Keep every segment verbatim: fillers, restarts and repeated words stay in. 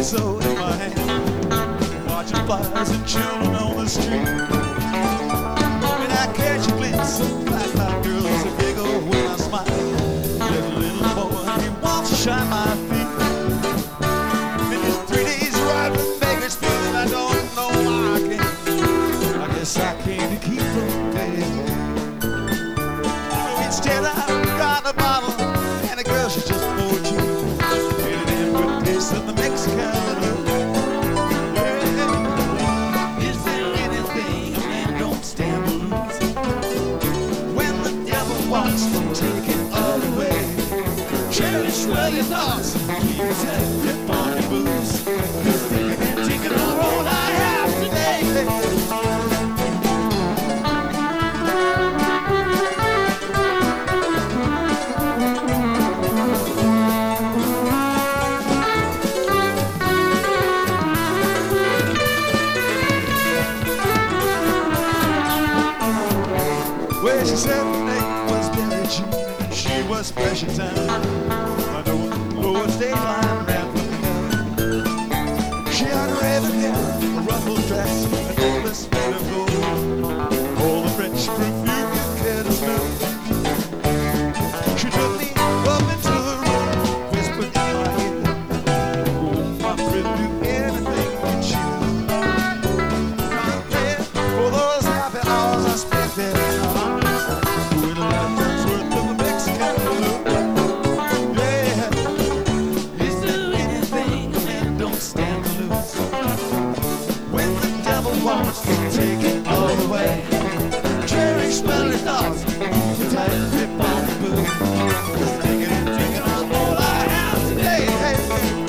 soda in my hand, watching flies and children on the street. And I catch a glimpse of black-eyed girls that giggle when I smile. There's a little boy, he wants to shine my feet. And it's three days ride from Bakersfield, and I don't know why I can't. I guess I came to keep from paying. So instead I got a bottle, and the girl, she's just fourteen. And an inward taste of the Mexican. Swell your thoughts, keep your head, rip on your boots. Cause they can take it on all I have today. Well, she said her name was Billie Jean, and she was fresh in town. State line ran from the She had raven hair, a ruffled dress, a necklace made of gold. All the French perfume didn't care to smell. She took me up into the room, whispered in my ear, oh, my friend, do anything for you. I'm paying for those happy hours I spent there in the hundreds, doing a lifetime's worth of the Mexican blue. Take it all away. Cherry smelly thoughts, tight grip on the boot. Just take it and take it on all I have today. Hey.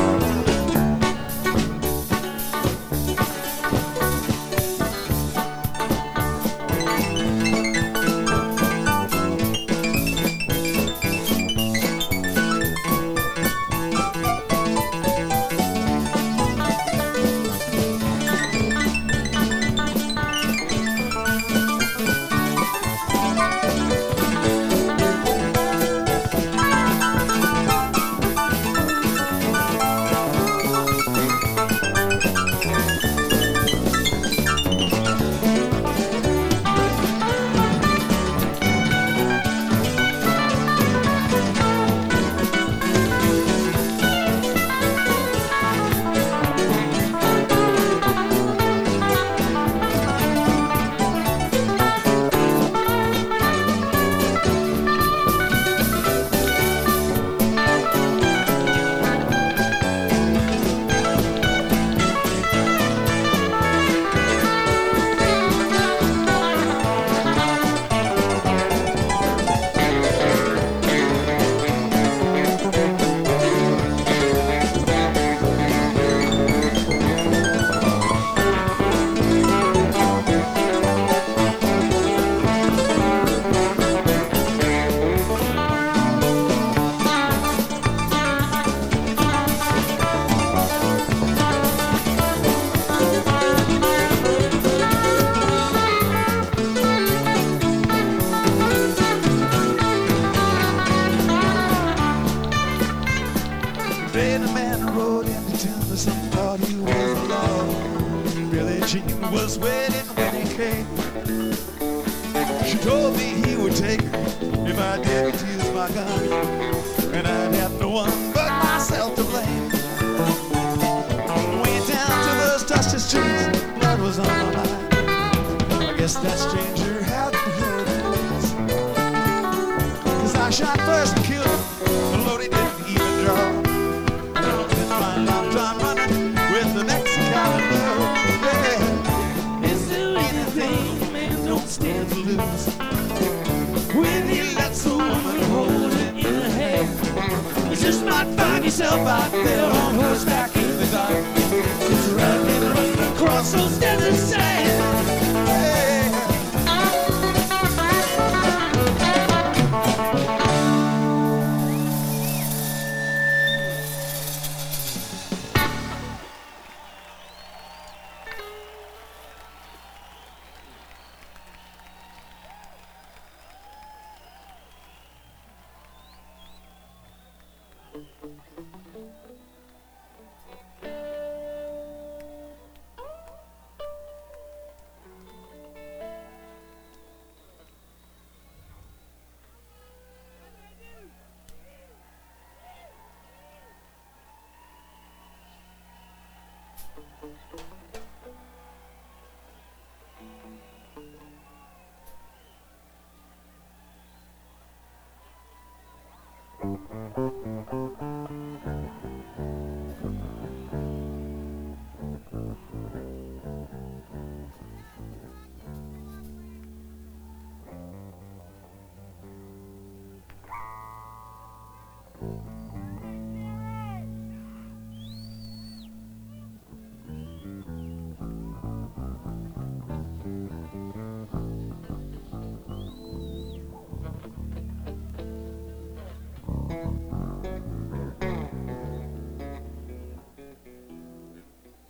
Was waiting when he came. She told me he would take her if I didn't use my gun, and I'd have no one but myself to blame. Went down to those dusty streets, blood was on my mind. I guess that stranger hadn't heard the news, 'cause I shot first and killed him, the load he didn't even draw. And then find out I'm running with the Mexican girl. Yeah. Stand to lose when he lets a woman hold it in her hand. You just might find yourself out there on horseback in the dark, just running, running across those desert sands. Hey. Thank